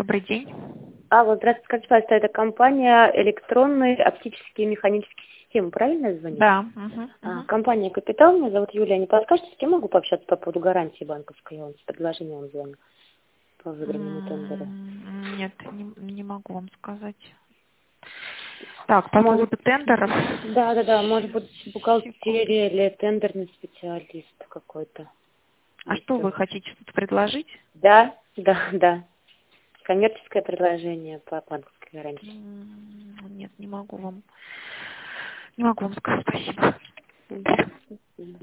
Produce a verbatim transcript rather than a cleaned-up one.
добрый день. Алло, здравствуйте, скажите, пожалуйста, это компания «Электронные оптические и механические системы», правильно я звоню? Да. Угу, А, угу. компания «Капитал», меня зовут Юлия. Не подскажете, с кем могу пообщаться по поводу гарантии банковской? Я вам с предложением звоню по выигранному тендеру. М, Нет, не, не могу вам сказать. Так, по Может, поводу тендеров. да, да, да, может быть, Секунду. бухгалтерия или тендерный специалист какой-то. А Есть что у вы вас? хотите тут предложить? Да, да, да. Коммерческое предложение по банковской гарантии. М, Нет, не могу вам. Не могу вам сказать спасибо. Мгм.